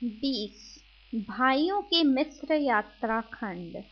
20 भाइयों की मिस्र यात्रा खंड।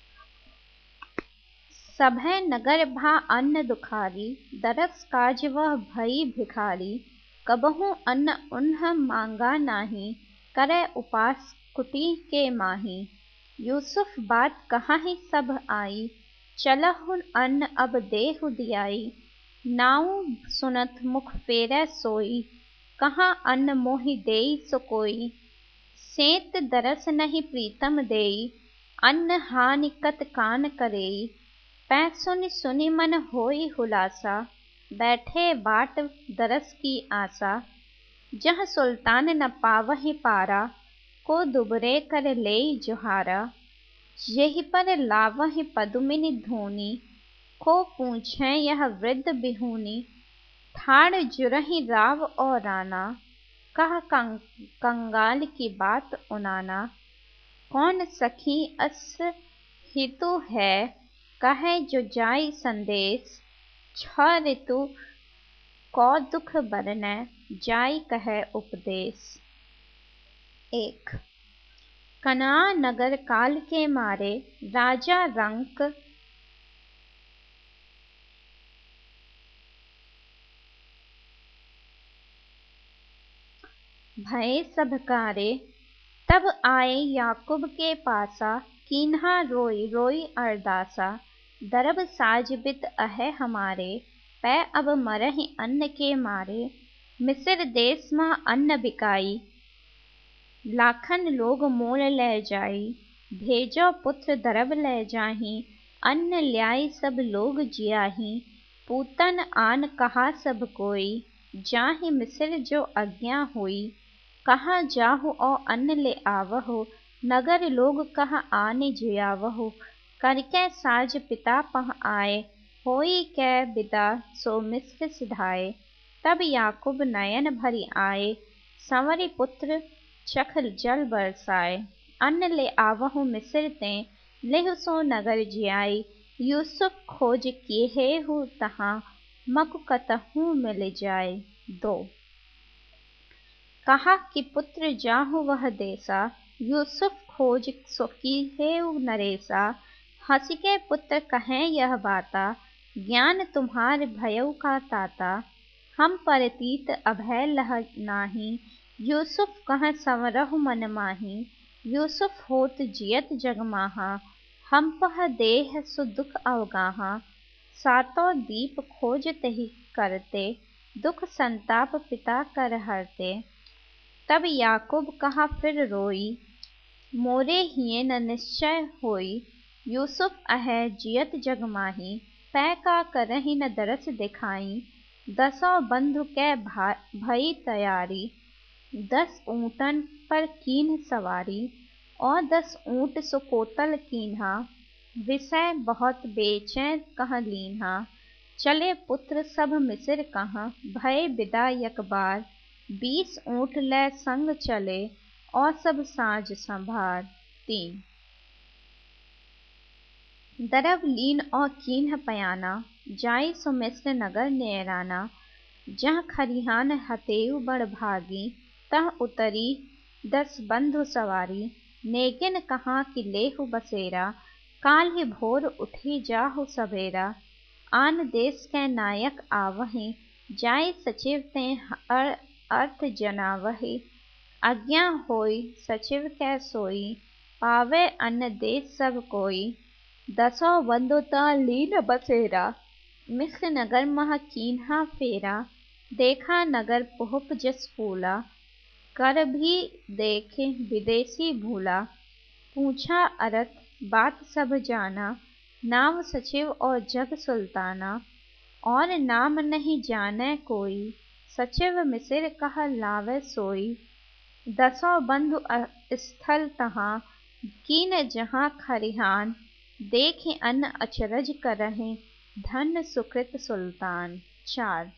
सभै नगर भा अन्न दुखारी, दरस काज वह भई भिखारी। कबहु अन्न उन्ह मांगा नाही, करे उपास कुटी के माही। यूसुफ बात कहाहि सब आई, चलहु अन्न अब देहु दियाई। नाऊ सुनत मुख फेरै सोई, कहाँ अन्न मोहि देई सो कोई। सेंत दरस नहीं प्रीतम देई, अन्न हानि कत कान करेई। पै सुनि सुनि मन होई हुलासा, बैठे बाट दरस की आसा। जह सुल्तान न पावहि पारा, को दुबरे कर लेई जुहारा। यही पर लावहि पदुमिनि धूनी, को पूछें यह वृद्ध बिहूनी। ठाड़ जुरहि राव और राना, कह कंगाल की बात उनाना। कौन सखी अस हितु है, कहे जो जाई संदेश। छ ऋतु को दुख बरनै, जाई कहे उपदेश। 1 कनाआ नगर काल के मारे, राजा रंक भये सब कारे। तब आए याकूब के पासा, कीन्हा रोई रोई अरदासा। दरब साज बित अहे हमारे, पै अब मरहि अन्न के मारे। मिस्र देश में अन्न बिकाई, लाखन लोग मोल ले जाई। भेजो पुत्र दरब ले जाहि, अन्न ल्याई सब लोग जियाहि। पूतन आन कहा सब कोई, जाहि मिस्र जो आज्ञा हुई। कहाँ जाहु और अन्न ले आवहु, नगर लोग कहाँ आने जियावहु। करके साज पिता पह आए, होई कै बिदा सो मिस्र सिधाए। तब याकूब नयन भरी आए, संवरि पुत्र चख जल बरसाए। अन्न ले आवहु मिस्र ते, लेहु सो नगर जियाई। यूसुफ खोज किएहु तहाँ, मकु कतहु मिल जाए। 2 कहा कि पुत्र जाहु वह देसा, यूसुफ खोज सो कीहेउ नरेसा। हँसिके पुत्र कहें यह बाता, ज्ञान तुम्हार भयउ का ताता। हम परतीत अभय लह नाही, यूसुफ कह संवरहु मन माही। यूसुफ होत जियत जगमाहा, हम पह देह सु दुख अवगाहा। सातो दीप खोज तहि करते, दुख संताप पिता कर हरते। तब याकूब कहा फिर रोई, मोरे हिये न निश्चय होई। यूसुफ अहै जियत जगमाही, पै का करहि न दरस दिखाई। 10 बंधु कै भई तैयारी, 10 ऊँटन पर कीन्ह सवारी। और 10 ऊँट सो कोतल कीन्हा, विषय बहुत बेचैं कह लीन्हा। चले पुत्र सब मिस्र कहाँ, भये बिदा यकबार। 20 ऊँट लै संग चले, और सब साज संभार। 3 दरब लीन और कीन्ह पयाना, जाई सो मिस्र नगर नेराना। जहाँ खरिहान हतेउ बड़ भागी, तह उतरी 10 बंधु सवारी। नेगिन कहाँ कि लेहु बसेरा, काल्हि भोर उठी जाहु सबेरा। आन देश कै नायक आवहिं, जाई सचिव ते अर्थ जनावहि। आज्ञा होई सचिव कै सोई, पावै अन्न देश सब कोई। 10 बंधु ता लीन बसेरा, मिस्र नगर मह कीन्हा फेरा। देखा नगर पुहुप जस फूला, कर भी देखे विदेशी भूला। पूछा अरथ बात सब जाना, नाम सचिव और जग सुल्ताना। और नाम नहीं जानै कोई, सचिव मिस्र कह लावै सोई। 10 बंधु स्थल तहाँ, कीन जहाँ खरिहान। देखि अन्न अचरज करहिं, धन्य सुकृत सुल्तान। 4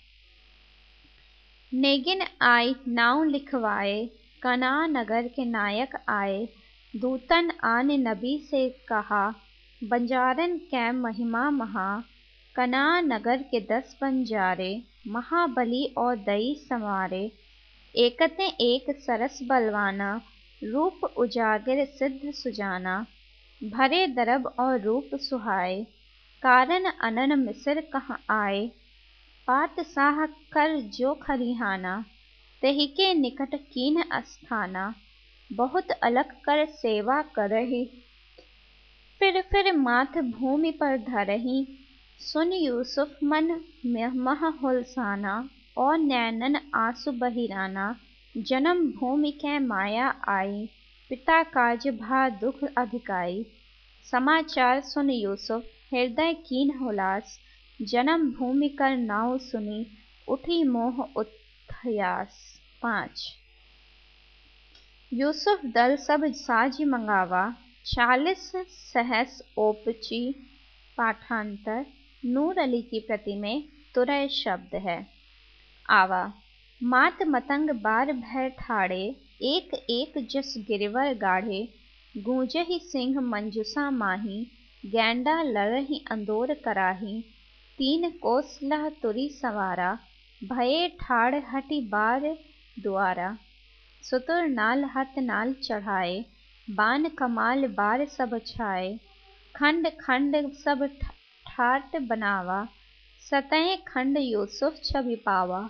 नेगिन आई नाव लिखवाए, कनाआ नगर के नायक आए। दूतन आने नबी से कहा, बंजारन कै महिमा महा। कनाआ नगर के 10 बंजारे, महाबली और दई संवारे। एकते एक सरस बलवाना, रूप उजागर सिद्ध सुजाना, भरे दरब और रूप सुहाए, कारण अनन मिसर कहाँ आए, पात साह कर जो खरिहाना, तही के निकट कीन अस्थाना, बहुत अलग कर सेवा करहि, फिर माथ भूमि पर धरहि, सुन यूसुफ मन मह हुलसाना, और नैनन आंसू बहिराना, जन्म भूमि कै माया आई, पिता काज भा दुख अधिकाई, समाचार सुन यूसुफ हृदय कीन हुलास, जन्म भूमि कर नाउ सुनी, उठी मोह उथयास। 5 यूसुफ दल सब साज मंगावा, 40 सहस ओपची। पाठांतर नूर अली की प्रति में तुरय शब्द है। आवा मात मतंग बार भय ठाड़े, एक एक जस गिरवर गाढ़े, गूंजहि सिंह मंजुसा माही, गैंडा लड़हि अंदोर कराही, 3 कोस लह तुरी सवारा, भये ठाड़ हटि बार दुआरा, सुतुर नाल हत नाल चढ़ाए, बान कमाल बार सब छाए, खंड खंड सब ठाट बनावा, सतह खंड यूसुफ छवि पावा,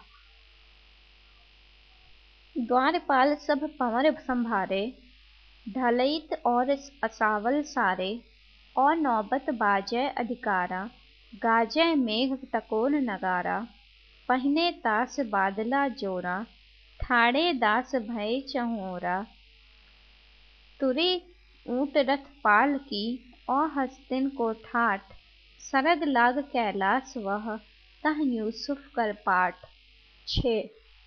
द्वारपाल सब पंवर संभारे, ढलैत और असावल सारे, और नौबत बाजय अधिकारा, गाजय मेघ टकोर नगारा, पहिने तास बादला जोरा, ठाड़े दास भय चहुओरा, तुरी ऊँट रथ पाल की, और हस्तिन को ठाठ, सरद लाग कैलास वह, तह यूसुफ कर पाठ। 6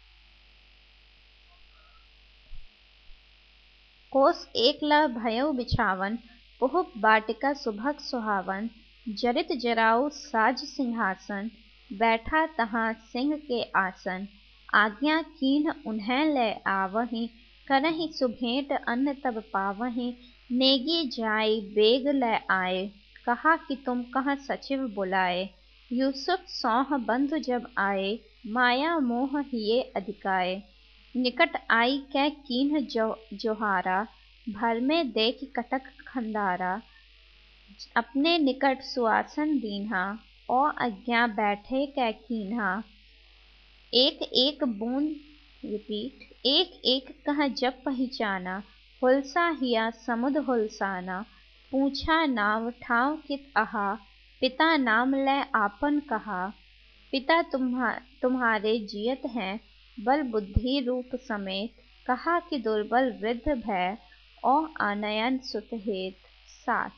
कोस एक ला भयउ बिछावन, पुहुप बाटिका सुभग सुहावन, जरित जराऊ साज सिंहासन, बैठा तहाँ सिंह के आसन, आज्ञा कीन्ह उन्हैं लै आवहीं, करहि सुभेंट अन्न तब पावहीं, नेगी जाई बेग लै आए, कहा कि तुम कहाँ सचिव बुलाए, यूसुफ सौह बंधु जब आए, माया मोह हिये अधिकाए, निकट आई कै कीन्ह जोहारा, भर में देख कटक खंदारा, अपने निकट सुआसन दीन्हा, और आज्ञा बैठे कै कीन्हा, एक एक बूंद एक एक कह जब पहचाना, हुलसा हिया समुद हुलसाना, पूछा नाव ठाव कित आहा, पिता नाम लै आपन कहा, पिता तुम्हारे जियत हैं बल बुद्धि रूप समेत, कहा कि दुर्बल वृद्ध भय, और अनयन सुत हेत। 7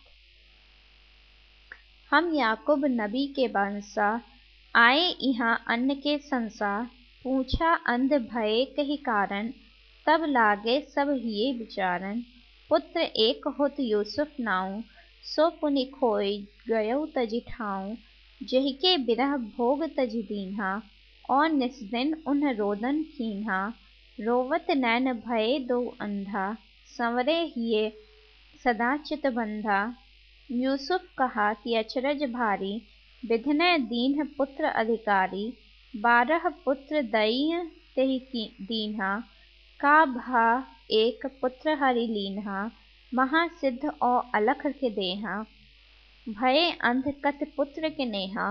हम याकूब नबी के वंशा, आए यहाँ अन्न के संसा, पूछा अंध भये कही कारण, तब लागे सब हिये विचारन, पुत्र एक होत यूसुफ नाऊ, सो पुनि खोय गयो तजि ठाऊ, जहिके बिरह भोग तजि दीन्हा, और निस्दिन उन्ह रोदन कीन्हा, रोवत नैन भये दो अंधा, संवरे हिये सदा चित बंधा, यूसुफ कहा कि अचरज भारी, बिधनय दीन्ह पुत्र अधिकारी, 12 पुत्र दई तेहि दीन्हा, का भा एक पुत्र हरि लीन्हा, महासिद्ध और अलख के देहा, भये अंध कत पुत्र के नेहा,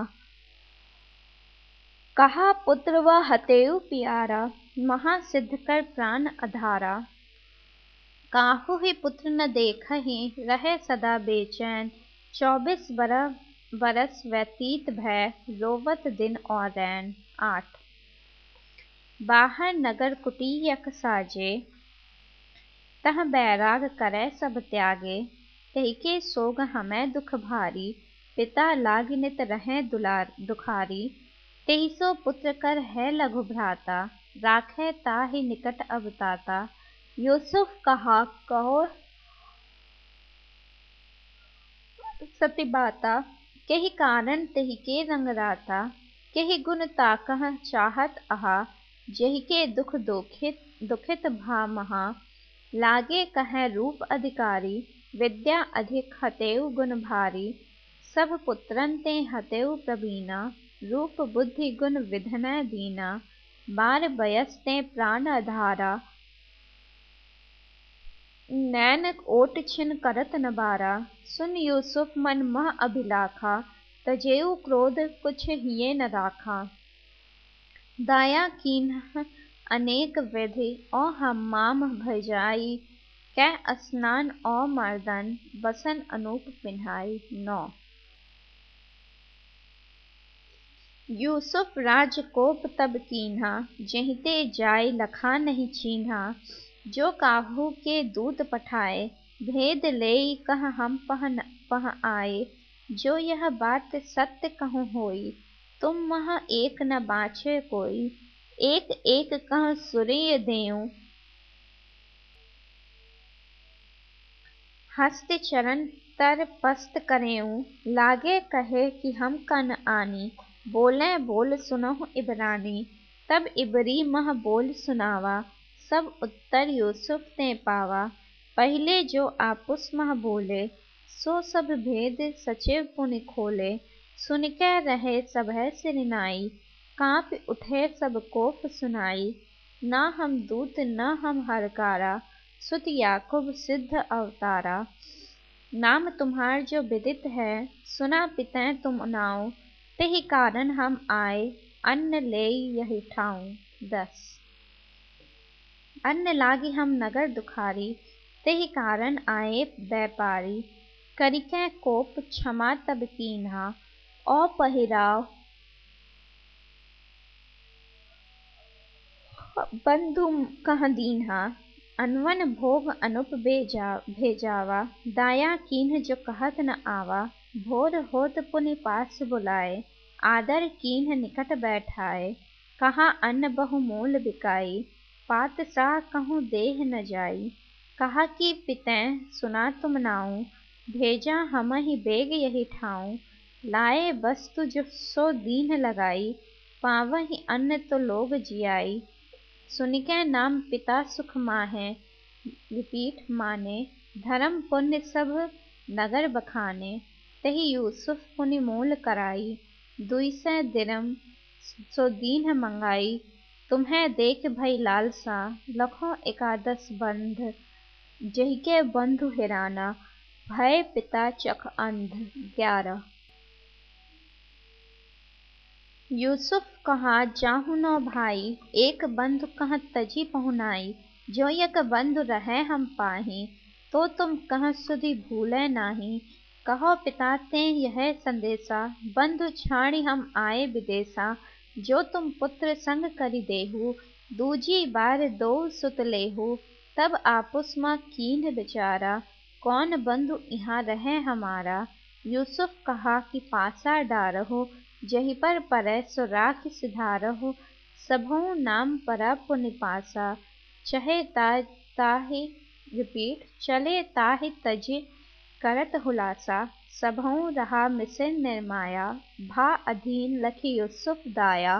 कहा पुत्र व हतेउ प्यारा, महासिद्ध कर प्राण अधारा, काहू ही पुत्र न देखहि, रहे सदा बेचैन, 24 बरस व्यतीत भय, रोवत दिन और रैन। 8 बाहर नगर कुटी यक साजे, तह बैराग करै सब त्यागे, तहिके सोग हमै दुख भारी, पिता लाग नित रहें दुखारी, तेहिसो पुत्र कर है लघु भ्राता, राखै ताहि निकट अब ताता, यूसुफ कहा कहो सति बाता, केहि कारण तेहिके रंग राता, केहि गुण ताकह चाहत आहा, जहिके दुख दुखित भा महा, लागे कहै रूप अधिकारी, विद्या अधिक हतेउ गुण भारी, सब पुत्रन ते हतेउ प्रवीणा, रूप बुद्धि गुण विधनय दीना, 12 बयस ते प्राण अधारा, नैनक ओट छिन करत न बारा, सुन यूसुफ मन मह अभिलाखा, तजेऊ क्रोध कुछ हिये न राखा। दाया कीन्ह अनेक विधि, और हम्माम भजाई, कै स्नान और मर्दन, बसन अनूप पिन्हाई। 9। यूसुफ राजकोप तब कीन्हा, जहिते जाय लखा नहीं चीन्हा। जो काहू के दूत पठाए, भेद लेई कह हम पह आए। जो यह बात सत्य कहूँ होई, तुम मह एक न बाँचे कोई। एक एक कह सुरिय देऊँ, हस्त चरण तर पस्त करेऊँ। लागे कहे कि हम कन आनी, बोले बोल सुनहु इबरानी। तब इबरी मह बोल सुनावा, सब उत्तर यूसुफ ने पावा। पहले जो आपुस मह बोले, सो सब भेद सचिव पुनि खोले। सुनके रहे सभय सिरनाई, काँप उठे सब कोप सुनाई। न हम दूत न हम हरकारा, सुत याकूब सिद्ध अवतारा। नाम तुम्हार जो विदित है, सुना पितैं तुम नाऊँ। तेहि कारण हम आए, अन्न लेई यही ठाऊँ। 10। अन्न लागी हम नगर दुखारी, तेहि कारण आए व्यापारी। करिकै कोप क्षमा तब कीन्हा, और पहिराव बंधु कह दीन्हा। अनवन भोग अनुप भेजावा, दाया कीन्ह जो कहत न आवा। भोर होत पुनि पास बुलाए, आदर कीन्ह निकट बैठाए। कहा अन्न बहु मूल बिकाई, पातशाह कहूँ देह न जाई। कहा कि पितैं सुना तुम नाऊँ, भेजा हमहि बेग यही ठाऊँ। लाए वस्तु जो सो दीन्ह लगाई, पावहि अन्न तो लोग जियाई। सुनिकै नाम पिता सुख माहे, रिपीट माने। धर्म पुण्य सब नगर बखाने, तेहि यूसुफ पुनि मूल कराई। 200 दिरम सो दीन्ह मंगाई, तुम्हें देख भई लालसा। लखों 11 बंध, जहिके बंधु हिराना। भय पिता चख अंध। 11। यूसुफ कहा जाहु नौ भाई, एक बंधु कह तजी पहुनाई। जो यक बंधु रहे हम पाही, तो तुम कह सुधि भूलै नाही। कहो पिता ते यह संदेशा, बंधु छाड़ि हम आए विदेशा। जो तुम पुत्र संग करि देहु, दूजी बार दो सुत लेहु। तब आपुस म कीन्ह विचारा, कौन बंधु यहाँ रहे हमारा। यूसुफ कहा कि पासा डारहु, जहि पर परै सो राख सिधारहु। सबहु नाम परा पुनि पासा, चहे ताहि रिपीट चले ताहि तजि करत हुलासा। सबहु रहा मिसे निर्माया, भा अधीन लखि यूसुफ दाया।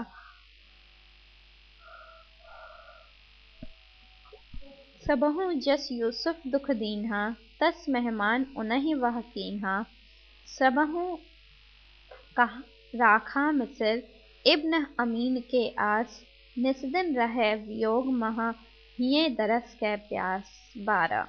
सबहु जस यूसुफ दुख दीन्हा, तस मेहमान उनहि वह कीन्हा। सबहु राखा मिस्र, इब्न अमीन के आस। निस्दिन रहे वियोग मह, हिये दरस कै प्यास। 12।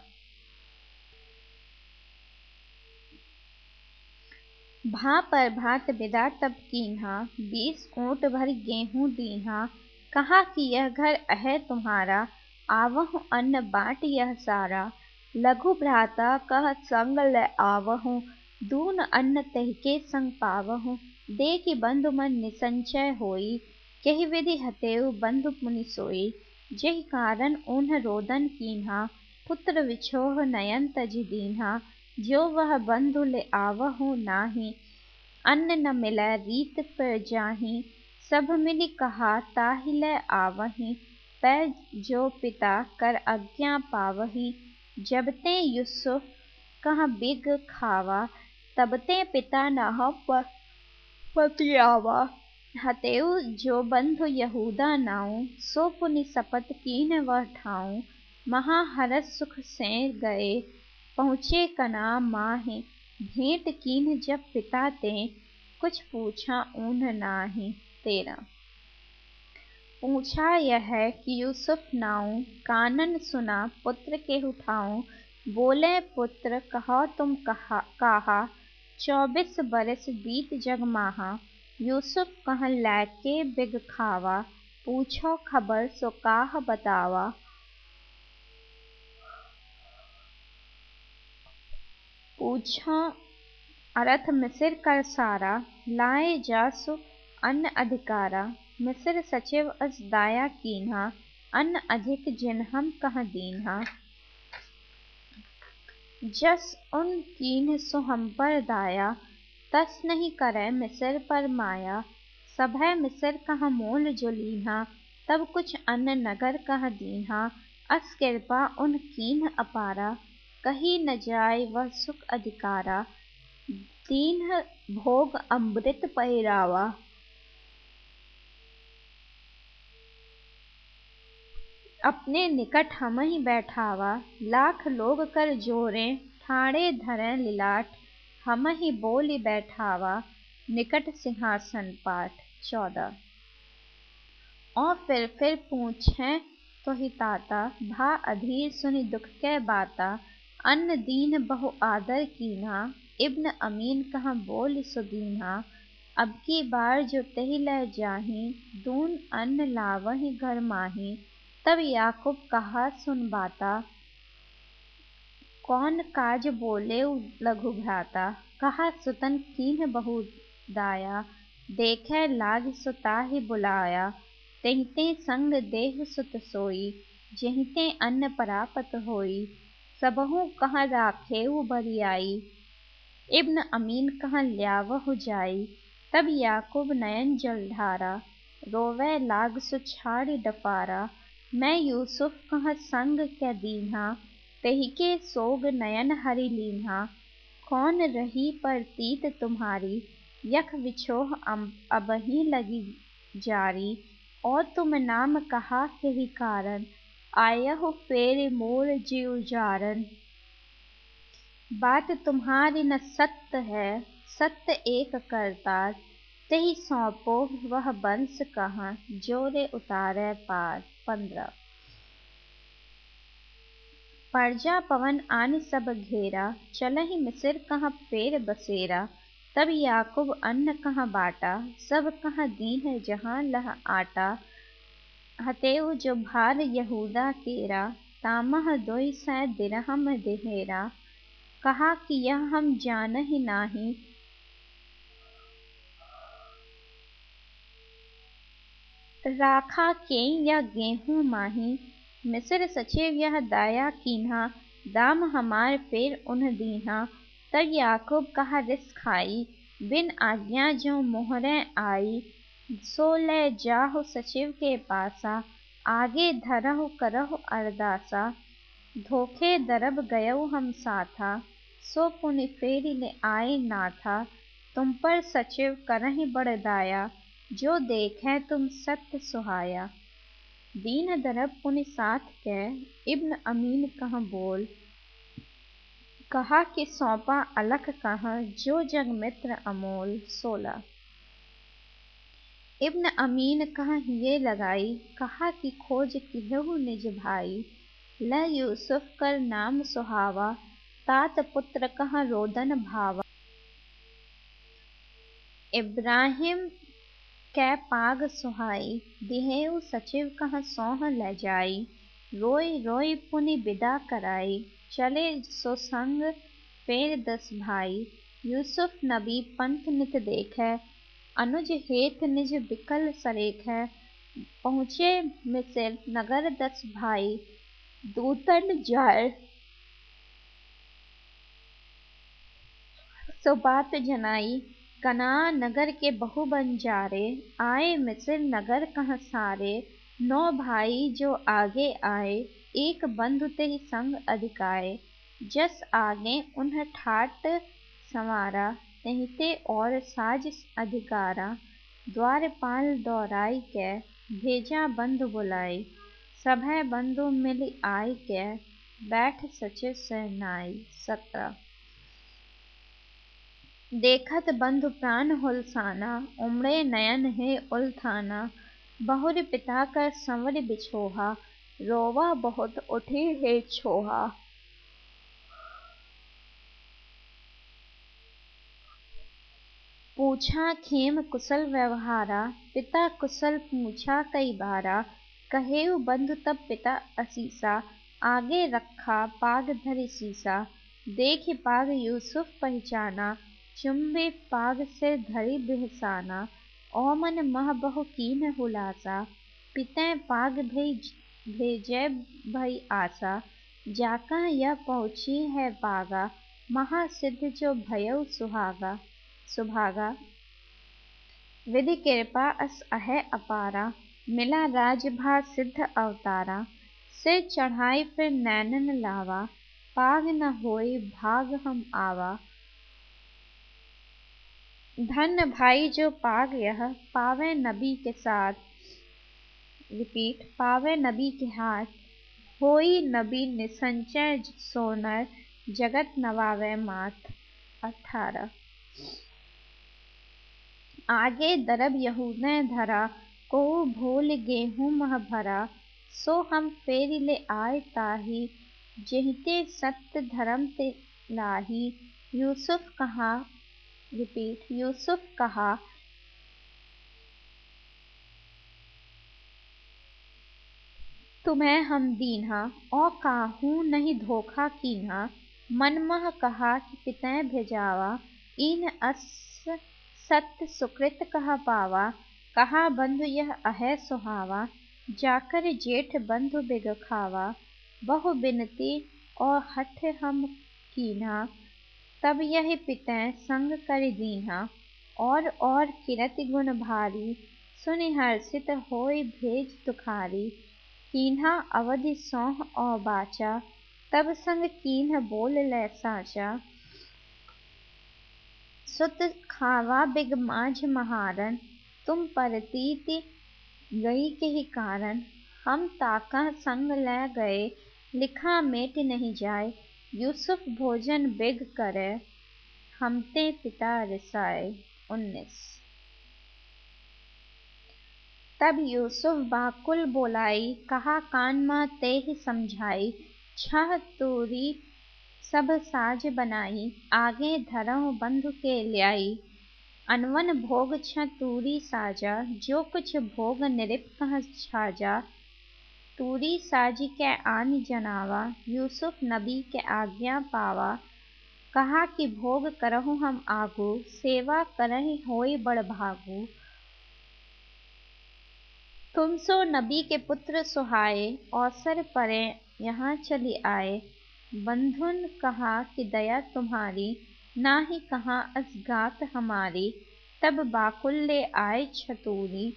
भा पर भात बिदा तब कीन्हा, 20 ऊँट भर गेहूँ दीन्हा। कहा कि यह घर अहे तुम्हारा, आवहु अन्न बाट यह सारा। लघु भ्राता कह संग लै आवहु, दून अन्न तेहिके संग पावहु। देखि बंधु मन निसंचय होई, केहि विधि हतेउ बंधु मुनि सोई। जेहि कारण ऊन्ह रोदन कीन्हा, पुत्र विछोह नयन तजि दीन्हा। जो वह बंधु ले आवहु नाही, अन्न न मिलै रीत पर जाहि। सब मिलि कहा ताहि लै आवहीं, पै जो पिता कर आज्ञा पावहीं। जबते यूसुफ कह बिग खावा, तबते पिता नाह पतियावा। हतेउ जो बंधु यहूदा नाऊँ, सो पुनि शपथ कीन्ह वह ठाऊँ। महा हरष सुख सें गए, पहुँचे कनान माहि। भेंट कीन्ह जब पिता तें, कुछ पूछा ऊन्ह नाही। 13। पूछा यह कि यूसुफ नाऊँ, कानन सुना पुत्र केहु ठाऊँ। बोले पुत्र कहो तुम काहा, 24 बरस बीत जग माहा। यूसुफ कह लैके बिग खावा, पूछो खबर सो काह बतावा। पूछो अर्थ मिसिर कर सारा, लाए जासु अन्न अधिकारा। मिसिर सचिव अस दाया कीन्हा, अन्न अधिक जिन्हम कह दीन्हा। जस उन कीन्ह सो हम पर दाया, तस नहीं करे मिसिर पर माया। सभय मिसिर कह मोल जो लीन्हा, तब कुछ अन्न नगर कह दीन्हा। अस कृपा उन कीन्ह अपारा, कही न जाय वह सुख अधिकारा। दीन्ह भोग अमृत पहिरावा, अपने निकट हमहि बैठावा। लाख लोग कर जोरे, ठाणे धरें लिलाट। हमहि बोलि बैठावा, निकट सिंहासन पाट। 14। और फिर पूछें तो ही ताता, भा अधीर सुनि दुख कै बाता। अन्न दीन बहु आदर कीन्हा, इब्न अमीन कह बोल सो दीन्हा। अब की बार जो तेहि लै जाहीं, दून अन्न लावहीं घर माहीं। तब याकूब कहा सुन बाता, कौन काज बोलेउ लघु भ्राता। कहा सुतन कीन्ह बहु दाया, देखे लाग सो ताहि बुलाया। तेहिते संग देहु सुत सोई, जेहिते अन्न परापत होई। सबहु कह राखेउ बरियाई, इब्न अमीन कह ल्यावहु जाई। तब याकूब नयन जल ढारा, रोवै लाग सो छाड़ि डफारा। मैं यूसुफ कह संग कै दीन्हा, तेहिके सोग नयन हरि लीन्हा। कौन रही परतीत तुम्हारी, यख विछोह अबहि लगी जारी। और तुम नाम कहा केहि कारण, आयहु फेर मोर जीव जारन। बात तुम्हारी न सत्य है, सत्य एक करतार। तेहि सौंपो वह बंस कहाँ, जोरे उतारै पार। 15। परजा पवन आनि सब घेरा, चलहि मिसिर कह फेर बसेरा। तब याकूब अन्न कह बाटा, सब कह दीन्ह जहाँ लह आटा। हतेउ जो भार यहूदा केरा, तामह 200 दिरहम देहेरा। कहा कि यह हम जानहि नाही, राखा कें यह गेहूँ माही। मिसिर सचिव यह दाया कीन्हा, दाम हमार फेर उन्ह दीन्हा। तब याकूब कहा रिस खाई, बिन आज्ञा ज्यों मोहरें आई। सो लै जाहु सचिव के पासा, आगे धरहु करहु अरदासा। धोखे दरब गयउ हम साथा, सो पुनि फेरि ले आए नाथा। तुम पर सचिव करहिं बड़ दाया, जो देखें तुम सत्य सुहाया। दीन दरब पुनि साथ कै, इब्न अमीन कह बोल। कहा कि सौंपा अलख कह, जो जग मित्र अमोल। 16। इब्न अमीन कह हिये लगाई, कहा कि खोज किहउ निज भाई। लै यूसुफ कर नाम सुहावा, तात पुत्र कह रोदन भावा। इब्राहिम कै पाग सुहाई, दिहेउ सचिव कह सोंह लै जाई। रोई रोई पुनि बिदा कराई, चले सो संग फेर 10 भाई। यूसुफ नबी पंथ नित देखै, अनुज हेत निज बिकल सरेखै। पहुँचे मिसिर नगर 10 भाई, दूतन जाय सो बात जनाई। कनान नगर के बहु बंजारे, आए मिसिर नगर कह सारे। 9 भाई जो आगे आए, एक बंधु तेहि संग अधिकाए। जस आगे उन्ह ठाट संवारा, तेहिते और साज अधिकारा। द्वारपाल दौराई कै, भेजा बंधु बुलाई। सभै बंधु मिलि आय कै, बैठ सचिव सहनाई। 17। देखत बंधु प्राण हुलसाना, उमड़े नयन हे उलथाना। बहुरि पिता कर संवरि बिछोहा, रोवा बहुत उठी हे छोहा। पूछा खेम कुशल व्यवहारा, पिता कुशल पूछा कई बारा। कहेउ बंधु तब पिता असीसा, आगे रखा पाग धरि सीसा। देखि पाग यूसुफ पहचाना, चुंबे पाग सिर धरि बिहसाना। ओमन मह बहु कीन्ह हुलासा, पितै पाग भेजै भई आसा। जाका यह पहुँची है पागा, महा सिद्ध जो भयउ सुभागा। विधि कृपा अस अहै अपारा, मिला राजभार सिद्ध अवतारा। सिर चढ़ाई फिर नैनन लावा, पाग न होई भाग हम आवा। धन्य भाई जो पाग यह, पावै नबी के साथ। पावै नबी के हाथ। होई नबी निसंचय सोनर, जगत नवावै मात। 18 आगे दरब यहूदै धरा, कोउ भूल गेहूँ मह भरा। सो हम फेरि ले आए ताहि, जेहिते सत्य धरम ते लाहि। यूसुफ कहा तुम्हें हम दीन्हा, और काहू नहीं धोखा कीन्हा। मन मह कहा कि पितै भेजावा, ईन अस सत्य सुकृत कह पावा। कहा बंधु यह अहै सुहावा, जाकर जेठ बंधु बिग खावा। बहु बिनती और हठ हम कीन्हा, तब यह पितै संग कर दीन्हा। और किरति गुण भारी, सुनि हर्षित होय भेज तुखारी। कीन्हा अवधि सोह और बाचा, तब संग कीन्ह बोल लै साचा। सुत खावा बिग माझ महारन, तुम परतीति गई केहि कारण। हम ताका संग लै गए, लिखा मेटि नहीं जाय। यूसुफ भोजन बिग करै, हमते पिता रिसाए। 19 तब यूसुफ बाकुल बोलाई, कहा कान मां तेहि समझाई। छह तूरी सब साज बनाई, आगे धरहु बंधु के ल्याई। अनवन भोग छह तूरी साजा, जो कुछ भोग निरिप कह छाजा। तूरी साजी कै आनि जनावा, यूसुफ नबी के आज्ञा पावा। कहा कि भोग करहु हम आगू, सेवा करहि होय बड़ भागू। तुम सो नबी के पुत्र सुहाए, अवसर परै यहाँ चली आए। बंधुन कहा कि दया तुम्हारी, नाहि कहाँ अस गात हमारी। तब बाकुल ले आए छह तूरी,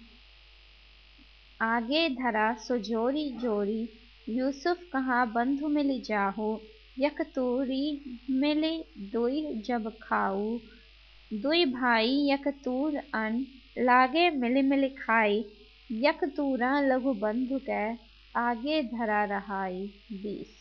आगे धरा सो जोरी जोरी। यूसुफ कहा बंधु मिलि जाहु, यक तूरी मिलि दुई जब खाऊ। दुई भाई यक तूर अन्न, लागे मिलि मिलि खाई। यक तूरा लघु बंधु कै, आगे धरा रहाई। 20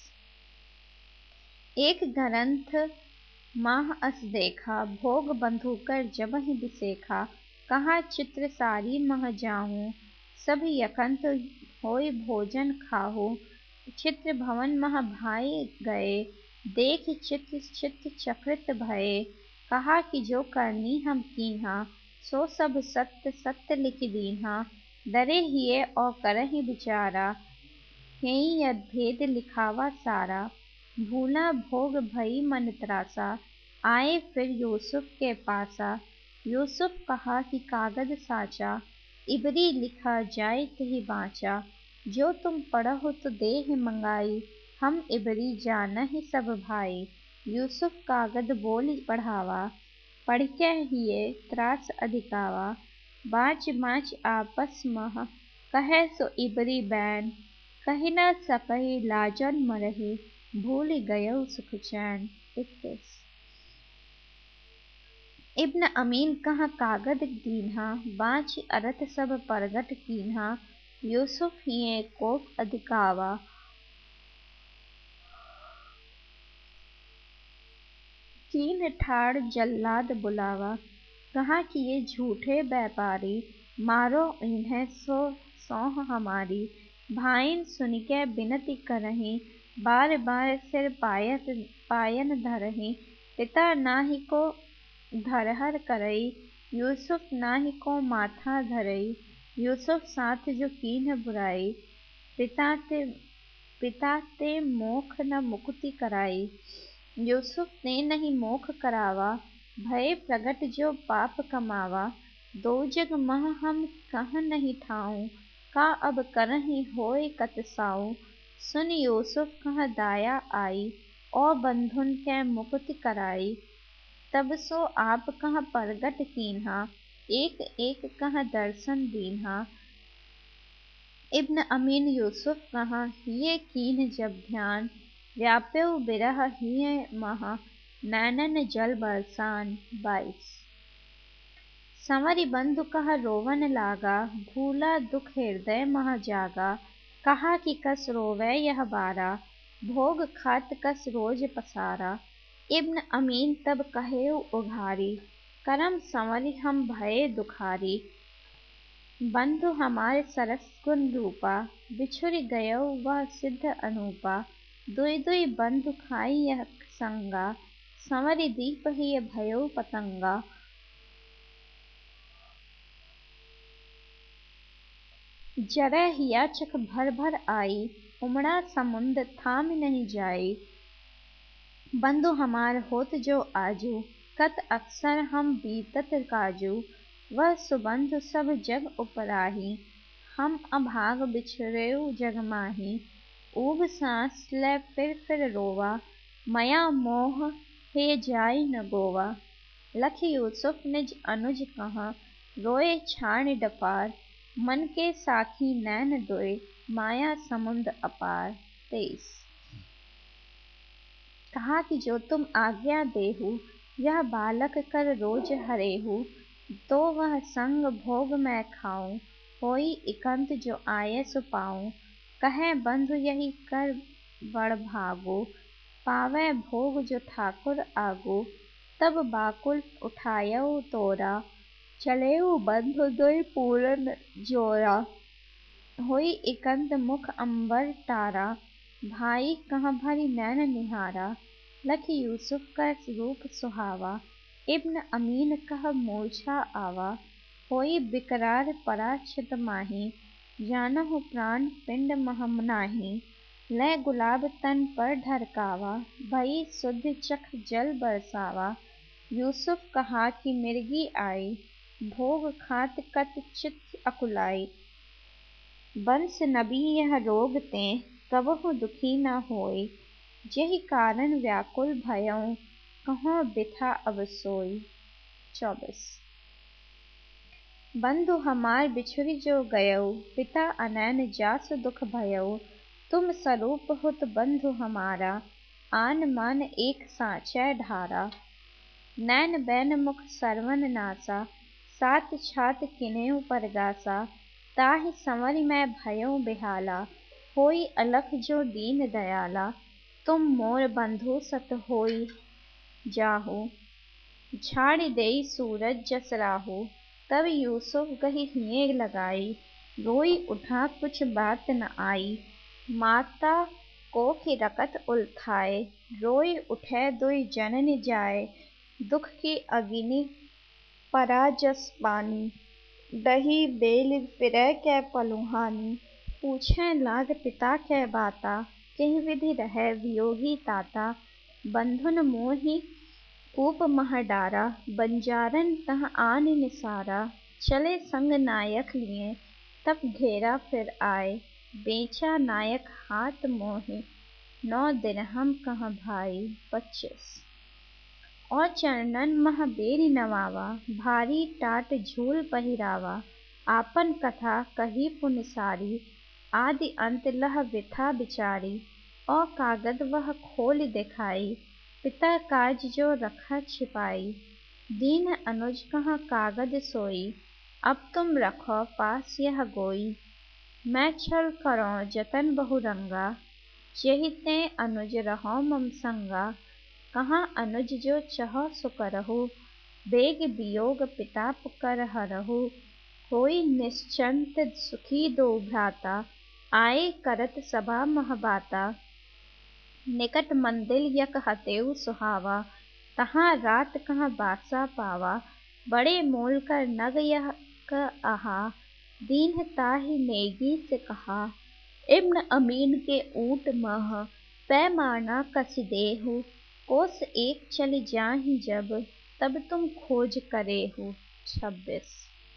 एक ग्रंथ माह अस देखा, भोग बंधु कर जबहि बिसेखा। कहा चित्र सारी मह जाहूँ, सब यकंत होय भोजन खाहू। चित्र भवन मह भाई गए, देख चित्त चकित भये। कहा कि जो करनी हम कीन्हा, सो सब सत्य सत्य लिखि दीन्हा। डरे हिये और करहिं बिचारा, हेई यह भेद लिखावा सारा। भूला भोग भई मन त्रासा, आए फिर यूसुफ के पासा। यूसुफ कहा कि कागद साचा, इबरी लिखा जाय तेहि बाचा। जो तुम पढ़हु तो देहि मंगाई, हम इबरी जानहि सब भाई। यूसुफ कागद बोलि पढ़ावा, पढ़िकै हिये त्रास अधिकावा। बाच बाच आपस मह कहै सो इबरी बैन, कहि न सकहि लाजन मरहि, भूलि गयउ सुख चैन। 21 इब्न अमीन कहा कागद दीन्हा, बाँचि अरथ सब परगट कीन्हा। यूसुफ हिये कोप अधिकावा, कीन्ह ठाड़ जल्लाद बुलावा। कहा कि ये झूठे व्यापारी, मारो इन्हें सो सौंह हमारी। भाइन सुनिकै बिनति करहिं, बार बार सिर पायन धरहिं। पिता नाहि को धरहर करई, यूसुफ नाहि को माथा धरई, यूसुफ साथ जो कीन्ह बुराई, पिता ते मोख न मुक्ति कराई। यूसुफ ने नहीं मोख करावा, भय प्रगट जो पाप कमावा। दो जग मह हम कह नहीं ठाऊँ, का अब करहि होय कत साऊँ। सुन यूसुफ कह दाया आई, और बंधुन कै मुक्ति कराई। तब सो आप कह प्रगट कीन्हा, एक एक कह दर्शन दीन्हा। इब्न अमीन यूसुफ कह हिये कीन्ह जब ध्यान, व्याप्यउ बिरह हिये मह, नैनन जल बरसान। 22। संवरि बंधु कह रोवन लागा, भूला दुख हृदय मह जागा। कहा कि कस रोवै यह बारा, भोग खात कस रोज पसारा। इब्न अमीन तब कहेउ उघारी, करम संवरि हम भये दुखारी। बंधु हमार सरस गुण रूपा, बिछुर गयउ वह सिद्ध अनूपा। दुई दुई बंधु खाई यह संगा, संवरि दीप हिय भयउ पतंगा। जरै हिया चख भर भर आई, उमड़ा समुंद थाम नहीं जाई। बंधु हमार होत जो आजू, कत अवसर हम बीतत काजू। वह सुबंधु सब जग उपराही, हम अभाग बिछुरेउ जग माही। ऊब सांस लै फिर रोवा, मया मोह हे जाई न गोवा। लख यूसुफ निज अनुज कह, रोए छाण डपार। मन के साखी नैन दोय, माया समुंद अपार। 23। कहा कि जो तुम आज्ञा देहु, यह बालक कर रोज हरेहु। तो वह संग भोग मैं खाऊं, होई इकंत जो आये सो पाऊं। कहे बंधु यही कर बड़ भागो, पावै भोग जो ठाकुर आगो। तब बाकुल उठायउ तोरा, चलेउ बंधु दुई पूरन जोरा। होई इकंत मुख अंबर तारा, भाई कह भरि नैन निहारा। लख यूसुफ का रूप सुहावा, इब्न अमीन कह मूर्छा आवा। होई बिकरार परा छित माही, जानहु प्राण पिंड मह नाही। लै गुलाब तन पर ढरकावा, भई सुधि चख जल बरसावा। यूसुफ कहा कि मिर्गी आई, भोग खात कत चित्त अकुलाई। बंस नबी यह रोग तें, कबहु दुखी न होय। जेहि कारण व्याकुल भयउ, कहुँ बिथा अब सोई। 24। बंधु हमार बिछुरि जो गयउ, पिता अनैन जासु दुख भयउ। तुम सरूप हुत बंधु हमारा, आन मान एक साँचै ढारा। नैन बैन मुख सरवन नासा, सात छात किनेउ परगासा। ताहि संवरि मैं भयउ बेहाला, होई अलख जो दीन दयाला। तुम मोर बंधु सत होई जाहु, झाड़ि देई सूरज जस राहु। तब यूसुफ गहि हिये लगाई, रोई उठा कुछ बात न आई। माता कोखि रकत उलथाए, रोई उठै दुई जननि जाए। दुख की अगिनि परा जस पानी, डही बेलि फिरै कै पलुहानी। पूछै लाग पिता कै बाता, केहि विधि रहै वियोगी ताता। बंधुन मोहि कूप मह डारा, बंजारन तह आनि निसारा। चले संग नायक लिये, तब घेरा फिर आए। बेचा नायक हाथ मोहि, 9 दिरहम कह भाई। 25। और चरणन मह बेरि नवावा, भारी टाट झूल पहिरावा। आपन कथा कही पुनि सारी, आदि अंत लह बिथा बिचारी। और कागद वह खोलि देखाई, पिता काज जो रखा छिपाई। दीन अनुज कह कागद सोई, अब तुम रखो पास यह गोई। मैं छल करौं जतन बहु रंगा, जेहि तें अनुज रहो मम संगा। कहाँ अनुज जो चहो सो करहु, बेग बियोग पिता कर हरहु। होई निश्चंत सुखी दो भ्राता, आए करत सभा मह बाता। निकट मंदिल यक हतेउ सुहावा, तहाँ रात कहाँ बासा पावा। बड़े मोल कर नग यह आहा, दीन ताहि नेगी से कहा। इब्न अमीन के ऊँट मह, पैमाना कस देहु, कोस एक चल जाहि जब, तब तुम खोज करेहु। 26।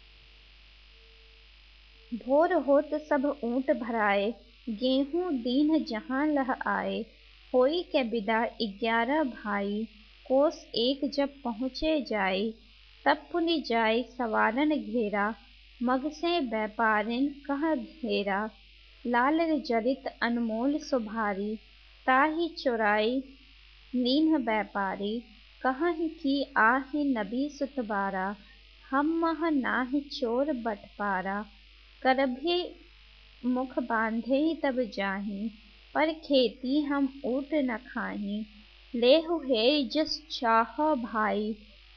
भोर होत सब ऊँट भराए, गेहूँ दीन जहाँ लह आए। होई के विदा 11 भाई, कोस एक जब पहुँचे जाए। तब पुनि जाय सवारन घेरा, मग से व्यापारिन कह घेरा। लाल जरित अनमोल सुभारी, ताहि चोराई लीन्ह व्यापारी। कहहिं कि आहि नबी सुत बारा, हम मह नाहि चोर बटपारा। करभी मुख बाँधे तब जाहि, पर खेती हम ऊँट न खाहि। लेहु हेरि जस चाहौ भाई,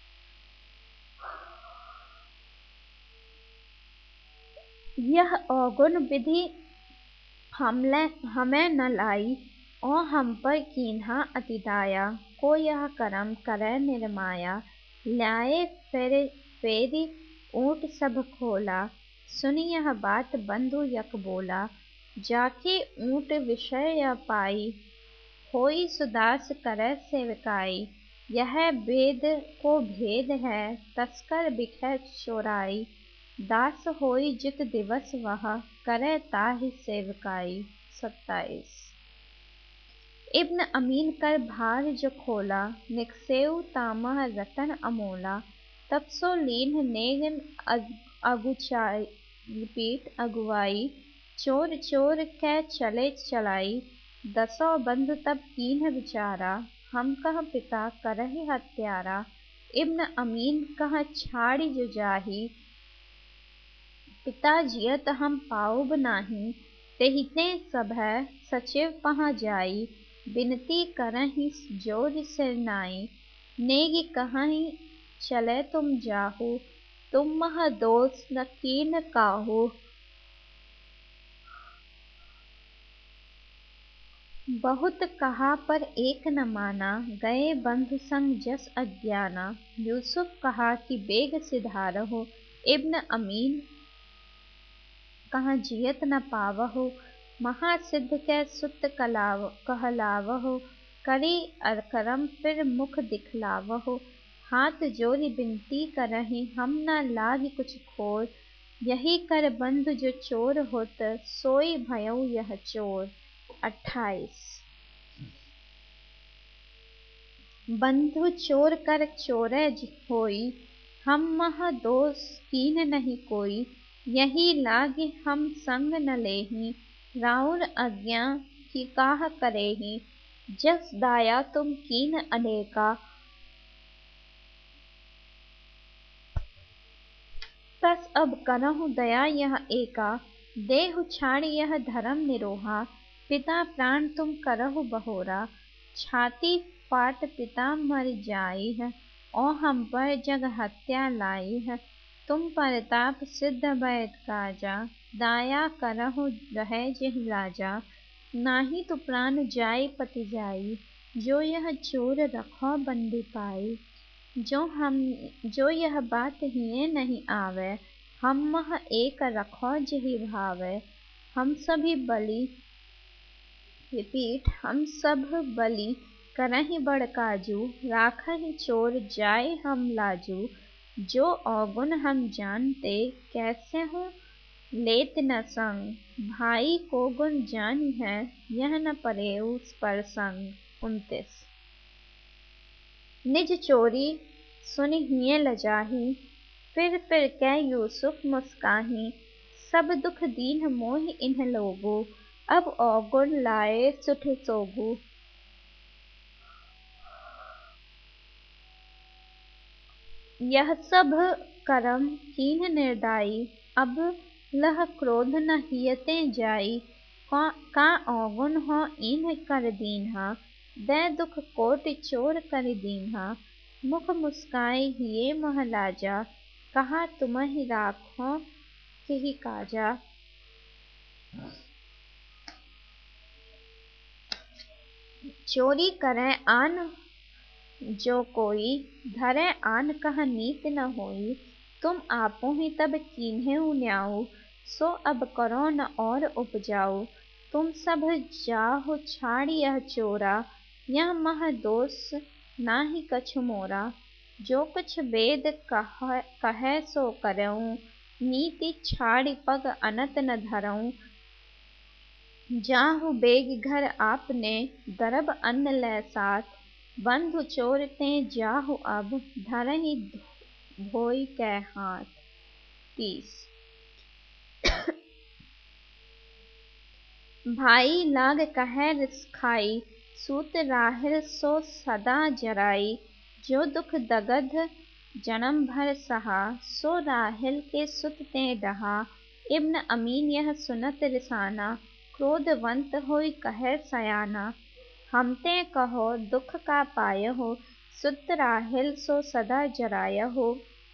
यह अवगुण विधि हमें न लाई। और हम पर कीन्हा अति दाया, को यह करम करै निर्माया। ल्याए फेरि ऊँट सब खोला, सुनि यह बात बंधु यक बोला। जाके ऊँट विषय यह पाई, होई सुदास करै सेवकाई। यह वेद को भेद है, तस्कर बिखै चोराई। दास होई जित दिवस वह, करै ताहि सेवकाई। 27। इब्न अमीन कर भार जो खोला, निकसेउ तामह रतन अमोला। तब सो लीन्ह नेग अगुआई, चोर चोर कै चले चलाई। 10 बंधु तब कीन्ह विचारा, हम कह पिता करहि हत्यारा। इब्न अमीन कह छाड़ि जो जाहि, पिता जियत हम पाउब नाहि। तेहिते सभै सचिव पहाँ जाई, बिनती करहिं जोर सिर नाई। नेगी कहहिं चलै तुम जाहु, तुम मह दोष न कीन्ह काहू। बहुत कहा पर एक न माना, गए बंधु संग जस अज्ञाना। यूसुफ कहा कि बेग सिधारहु, इब्न अमीन कहाँ जियत न पावहु। महासिद्ध कै सुत कहलावहु, करी अकरम फिर मुख दिखलावहु। हाथ जोरि बिनती करहिं, हम न लागी कुछ खोर। यही कर बंधु जो चोर होत, सोई भयउ यह चोर। 28। बंधु चोर कर चोरै होई, हम मह दोष कीन्ह नहीं कोई। यही लागी हम संग न लेहीं, राउर आज्ञा की काह करेहीं। जस दाया तुम कीन्ह अनेका, तस अब करहु दया यह एका। देहु छाड़ि यह धरम निरोहा, पिता प्राण तुम करहु बहोरा। छाती फाट पिता मर जाइह, और हम पर जग हत्या लाइह। तुम परताप सिद्ध बैद काजा, दाया करहु रहै जेहि लाजा। नाहि तो प्राण जाय पति जाई, जो यह चोर रखौ बंदी पाई। जो यह बात हिये नहीं आवे, हम मह एक रखौ जेहि भावै। हम सब बलि करहिं बड़ काजू, राखहिं चोर जाय हम लाजू। जो अवगुण हम जानते, कैसेहु लेत न संग। भाई को गुण जानिहै, यह न परेउ पर संग। 29। निज चोरी सुनि हिये लजाहि, फिर कै यूसुफ मुस्काहि। सब दुख दीन्ह मोहि इन्ह लोगु, अब अवगुण लाए सुठ सोगु। यह सब करम कीन्ह निर्दायी, अब लह क्रोध न हियते जाई। का अवगुण हो इन्ह कर दीन्हा, दै दुख कोटि चोर कर दीन्हा। मुख मुस्काए हिये मह लाजा, कहा तुमहि राखौ केहि काजा। चोरी करै आन जो कोई धरे आन कह नीत न होई, तुम आपो ही तब कीन्हेउ न्याऊ, सो अब करो न और उपजाऊ। तुम सब जाहु छाड़ी यह चोरा, यह मह दोष नाहि कछु मोरा। जो कुछ वेद कहे सो करऊँ, नीति छाड़ि पग अनत न धरऊँ। जाहु बेग घर आपने, दरब अन्न लै साथ, बंधु चोर ते जाहु अब, धरहि धोई कै हाथ। 30। भाई लाग कहे रिस खाई, सूत राहिल सो सदा जराई। जो दुख दगध जन्म भर सहा, सो राहिल के सुत ते डहा। इब्न अमीन यह सुनत रिसाना, क्रोधवंत होई कहे सयाना। हम ते कहो दुख का पायहु, सुत राहिल सो सदा जरायहु।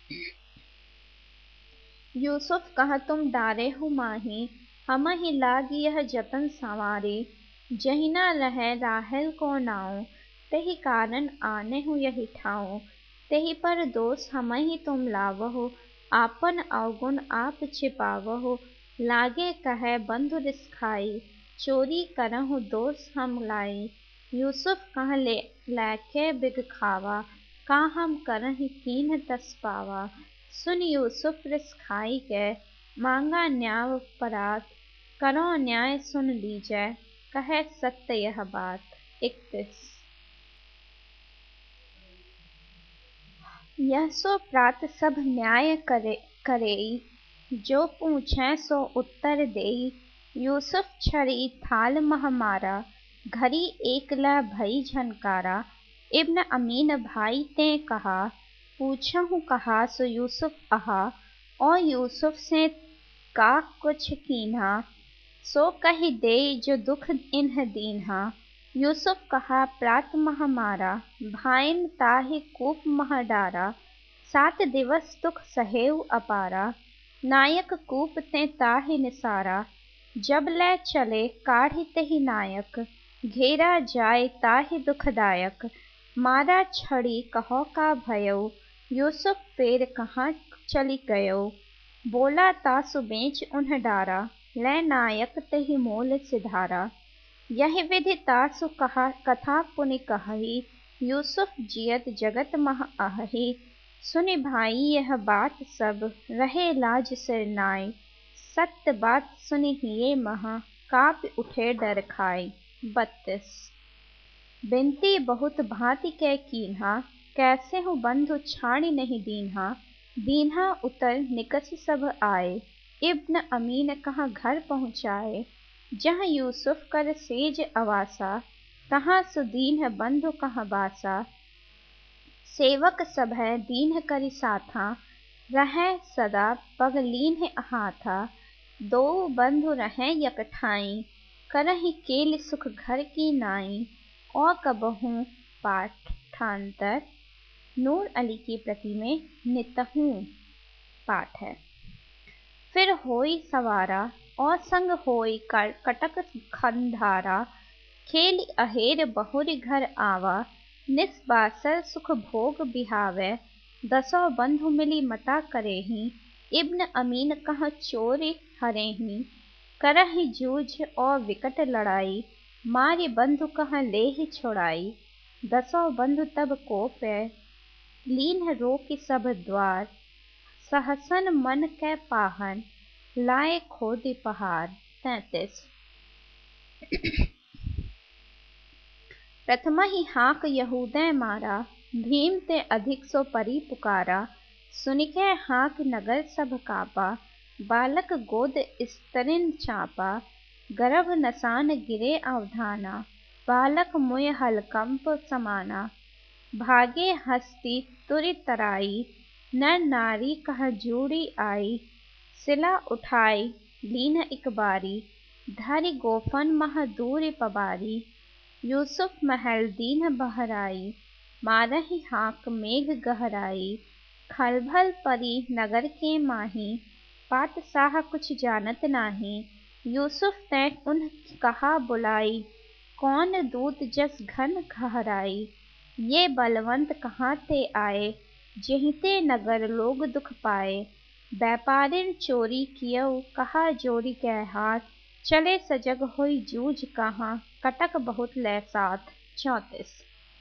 यूसुफ कह तुम डारेहु माही, हमहि लागी यह जतन संवारी। जहि न रहे राहिल को नाऊ, तेहि कारण आनेहु यही ठाऊ। तेहि पर दोष हमहि तुम लावहु, आपन अवगुण आप छिपावहु। लागे कहे बंधु रिस खाई, चोरी करहु दोष हम लाई। यूसुफ कह लैके बिग खावा, का हम करहिं कीन्ह तस पावा। सुन यूसुफ रिस खाई के, मांगा न्याय परात। करो न्याय सुन लीजै, कहे सत्य यह बात। 31। यह सो प्रात सब न्याय करेई, जो पूछै सो उत्तर देई। यूसुफ छड़ी थाल मह मारा, घरी एकला भई झनकारा। इब्न अमीन भाई ते कहा, पूछहु कहा सो यूसुफ अहा। और यूसुफ से का कुछ कीन्हा, सो कहि देई जो दुख इन्ह दीन्हा। यूसुफ कहा प्रात मह मारा, भाइन ताहि कूप मह डारा। 7 दिवस दुख सहेउ अपारा, नायक कूप ते ताहि निसारा। जब लै चले काढ़ि तेहि नायक, घेरा जाय ताहि दुखदायक। मारा छड़ी कहो का भयउ, यूसुफ फेर कहाँ चलि गयउ। बोला तासु बेच उन्ह डारा, लै नायक तेहि मोल सिधारा। यहि विधि तासु कथा पुनि कहही, यूसुफ जियत जगत मह अहही। सुनि भाई यह बात सब, रहे लाज सिर नाई। सत्य बात सुनि हिये मह, काँपि उठे डर खाई। 32। बिनती बहुत भांति कै कीन्हा, कैसे हूँ बंधु छाड़ि नहीं दीन्हा। दीन्हा उतर निकष सब आए, इब्न अमीन कहाँ घर पहुँचाए। जहाँ यूसुफ कर सेज अवासा, तहाँ सुदीन्ह बंधु कहाँ बासा। सेवक सभै दीन्ह करि साथा, रहै सदा पग लीन्ह हाथा। दोऊ बंधु रहें यकठाई, करहिं केलि सुख घर की नाई। और कबहूँ पाठांतर नूर अली की प्रति में नितहूँ पाठ है। फिर होई सवारा, और संग होई कटक खंधारा। खेलि अहेर बहुरि घर आवा, निस बासर सुख भोग बिहावै। 10 बंधु मिली मता करेहीं, इब्न अमीन कहाँ चोरी हरेहीं। करहिं जूझ और विकट लड़ाई, मारि बंधु कहाँ लेहि छुड़ाई। 10 बंधु तब कोपै, लीन्ह रोकि सब द्वार। सहसन मन कै पाहन, लाए खोदि पहाड़। 33। प्रथमहि हाक यहूदै मारा, भीम ते अधिक सो परि पुकारा। सुनिकै हाक नगर सब कापा, बालक गोद स्तरिन चापा। गर्भ नसान गिरे अवधाना, बालक मुय हलकंप समाना। भागे हस्ती तुरि तराई, नर नारी कह जूड़ी आई। सिला उठाई लीन्ह इक बारी, धरि गोफन मह दूरि पबारी। यूसुफ महल दीन्ह बहराई, मारहि हाक मेघ गहराई। खलबल परि नगर के माही, पातशाह कुछ जानत नाही। यूसुफ तै उन्ह कहा बुलाई, कौन दूत जस घन घहराई। ये बलवंत कहाँ ते आए, जेहिते नगर लोग दुख पाए। व्यापारिन चोरी कियऊ कहा जोरी कै हाथ, चले सजग होई जूझ कहाँ, कटक बहुत लैसाथ। 34।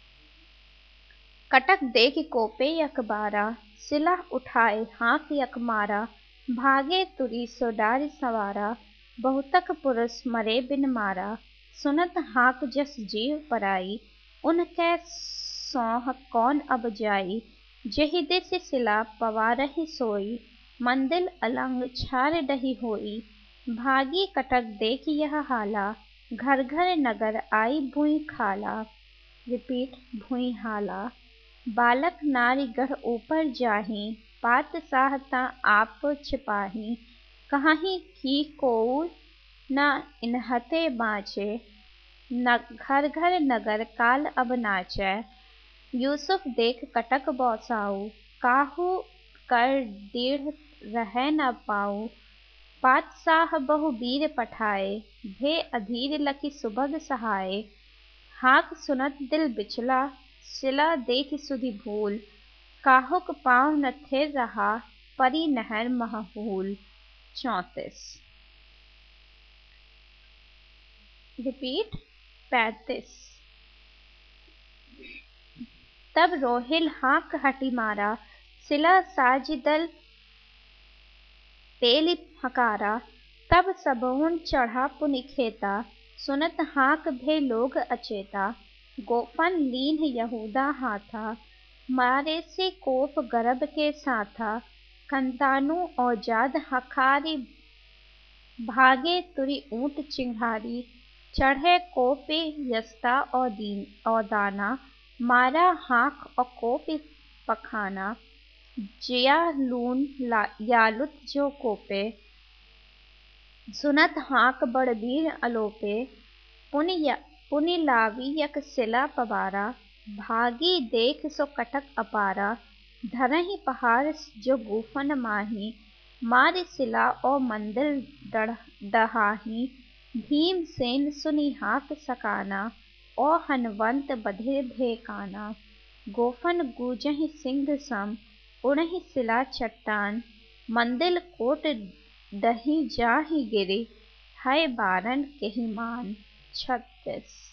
कटक देख कोपे यकबारा, सिला उठाए हाँक यक मारा। भागे तुरी सोडार सवारा, बहुतक पुरुष मरे बिन मारा। सुनत हाँक जस जीव पराई, उनकै सौह कौन अब जाई। जेहि दिस सिला पवारहि सोई, मंदिल अलंग छार डही होई। भागी कटक देख यह हाला, घर घर नगर आई भुई खाला। रिपीट भुई हाला। बालक नारी गढ़ ऊपर जाहि, पात साहता आप छिपाही। कहाही की कोउ न इन्हते बाँचे, घर घर नगर काल अब नाचै। यूसुफ देख कटक बौसाऊ, काहू कर दृढ़ रहै न पाऊ। पातशाह बहु वीर पठाए, भे अधीर लखि सुभग सहाय। हाँक सुनत दिल बिचला, सिला देख सुधि भूल। काहुक पाँव न थिर रहा, परी नहर महहूल। 34। रिपीट 35। तब रोहिल हाँक हटी मारा, सिला साजिदल पेलि हकारा। तब सबहुन चढ़ा पुनि खेता, सुनत हाँक भे लोग अचेता। गोफन लीन्ह यहूदा हाथा, मारे से कोप गरब के साथा। कंतानु औजाद हखारी, भागे तुरी ऊँट चिंघारी। चढ़े कोपे यस्ता औदाना, मारा हाँक और कोपे पखाना। जिया लून यालुत जो कोपे, सुनत हाँक बड़बीर अलोपे। पुनि लावी यक सिला पवारा, भागी देख सो कटक अपारा। धरहि पहाड़ जो गूफन माही, मारि सिला और मंदिल डहाही। भीमसेन सुनि हाँक सकाना, और हनवंत बधिर भे काना। गोफन गूजहि सिंह सम, उड़हि सिला चट्टान। मंदिल कोट डही जाहि गिरि, है बारन केहि मान। 36।